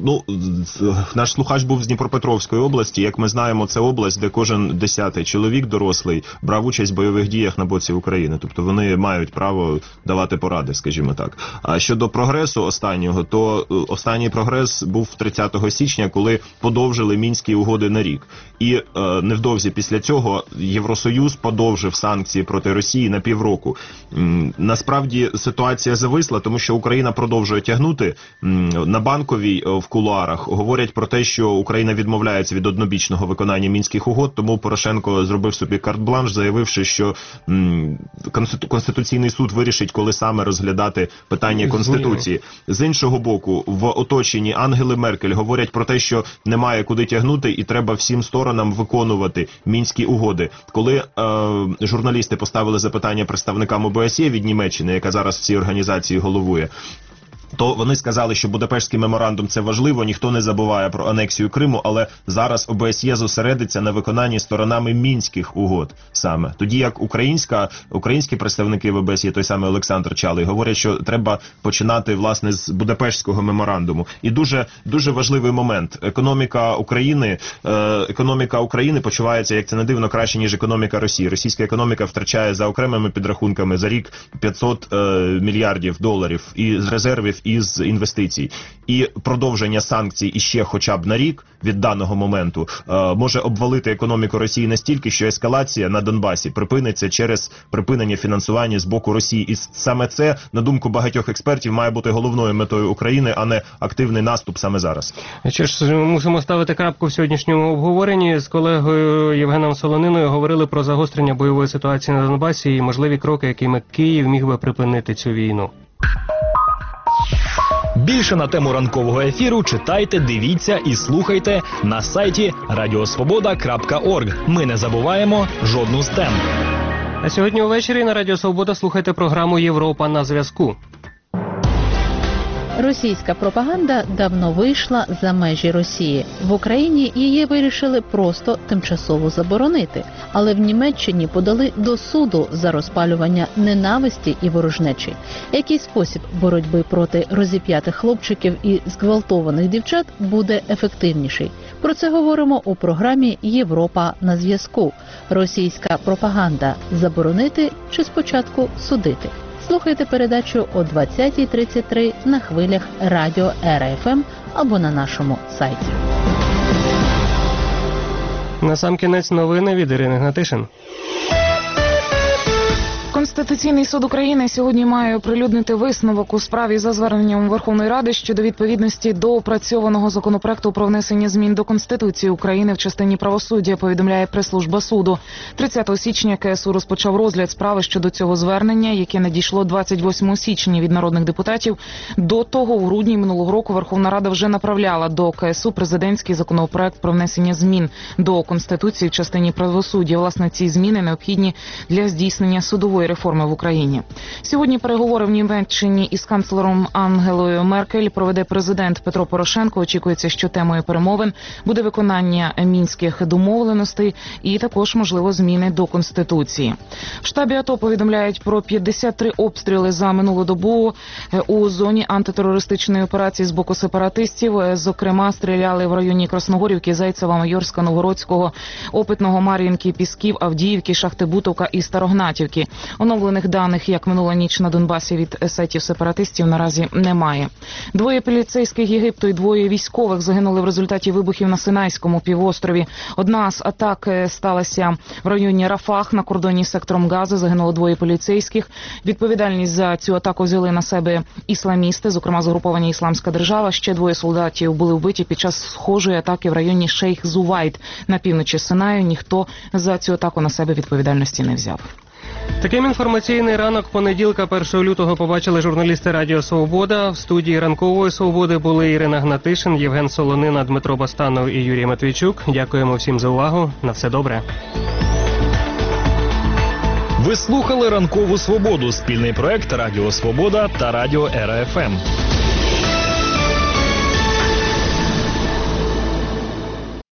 R: Наш слухач був з Дніпропетровської області. Як ми знаємо, це область, де кожен 10-й чоловік дорослий брав участь в бойових діях на боці України. Тобто вони мають право давати поради, скажімо так. А щодо прогресу останнього, то останній прогрес був 30 січня, коли подовжили Мінські угоди на рік. І невдовзі після цього Євросоюз подовжив санкції проти Росії на півроку. Насправді ситуація зависла, тому що Україна продовжує тягнути. На Банковій в кулуарах говорять про те, що Україна відмовляється від однобічного виконання Мінських угод, тому Порошенко зробив собі карт-бланш, заявивши, що Конституційний суд вирішить, коли саме розглядати питання Конституції. З іншого боку, в оточенні Ангели Меркель говорять про те, що немає куди тягнути і треба всім сторонам виконувати Мінські угоди. Коли журналісти поставили запитання представникам ОБСЄ від Німеччини, яка зараз в цій організації головує, то вони сказали, що Будапештський меморандум – це важливо, ніхто не забуває про анексію Криму, але зараз ОБСЄ зосередиться на виконанні сторонами Мінських угод саме. Тоді як українські представники в ОБСЄ, той самий Олександр Чалий, говорять, що треба починати, власне, з Будапештського меморандуму. І дуже важливий момент. Економіка України почувається, як це не дивно, краще, ніж економіка Росії. Російська економіка втрачає за окремими підрахунками за рік 500 мільярдів доларів і з резервів, і з інвестицій. І продовження санкцій іще хоча б на рік від даного моменту може обвалити економіку Росії настільки, що ескалація на Донбасі припиниться через припинення фінансування з боку Росії. І саме це, на думку багатьох експертів, має бути головною метою України, а не активний наступ саме зараз.
B: Що ж, мусимо ставити крапку в сьогоднішньому обговоренні. З колегою Євгеном Солониною говорили про загострення бойової ситуації на Донбасі і можливі кроки, якими Київ міг би припинити цю війну.
A: Більше на тему ранкового ефіру читайте, дивіться і слухайте на сайті radiosvoboda.org. Ми не забуваємо жодну з тем.
B: А сьогодні увечері на Радіо Свобода слухайте програму «Європа на зв'язку».
C: Російська пропаганда давно вийшла за межі Росії. В Україні її вирішили просто тимчасово заборонити. Але в Німеччині подали до суду за розпалювання ненависті і ворожнечі. Який спосіб боротьби проти розіп'ятих хлопчиків і зґвалтованих дівчат буде ефективніший? Про це говоримо у програмі «Європа на зв'язку». Російська пропаганда – заборонити чи спочатку судити? Слухайте передачу о 20:33 на хвилях радіо РФМ або на нашому сайті.
B: Насамкінець новини від Ірини Гнатишин.
G: Конституційний суд України сьогодні має оприлюднити висновок у справі за зверненням Верховної Ради щодо відповідності до опрацьованого законопроекту про внесення змін до Конституції України в частині правосуддя, повідомляє прес-служба суду. 30 січня КСУ розпочав розгляд справи щодо цього звернення, яке надійшло 28 січня від народних депутатів. До того, у грудні минулого року Верховна Рада вже направляла до КСУ президентський законопроект про внесення змін до Конституції в частині правосуддя. Власне, ці зміни необхідні для здійснення судової реформи в Україні. Сьогодні переговори в Німеччині із канцлером Ангелою Меркель проведе президент Петро Порошенко. Очікується, що темою перемовин буде виконання мінських домовленостей і також, можливо, зміни до Конституції. В штабі АТО повідомляють про 53 обстріли за минулу добу у зоні антитерористичної операції з боку сепаратистів. Зокрема, стріляли в районі Красногорівки, Зайцева, Майорська, Новгородського, Опитного, Мар'їнки, Пісків, Авдіївки, Шахтибутовка і Старогнатівки. Оновлених даних, як минула ніч на Донбасі від сайтів сепаратистів, наразі немає. 2 поліцейських Єгипту і 2 військових загинули в результаті вибухів на Синайському півострові. Одна з атак сталася в районі Рафах на кордоні з сектором Гази. Загинуло 2 поліцейських. Відповідальність за цю атаку взяли на себе ісламісти, зокрема згруповання «Ісламська держава». Ще 2 солдатів були вбиті під час схожої атаки в районі Шейх-Зувайд на півночі Синаю. Ніхто за цю атаку на себе відповідальності не взяв.
B: Таким інформаційний ранок понеділка 1 лютого побачили журналісти Радіо Свобода. В студії Ранкової Свободи були Ірина Гнатишин, Євген Солонина, Дмитро Бастанов і Юрій Матвійчук. Дякуємо всім за увагу. На все добре.
A: Ви слухали Ранкову Свободу, спільний проект Радіо Свобода та Радіо РФМ.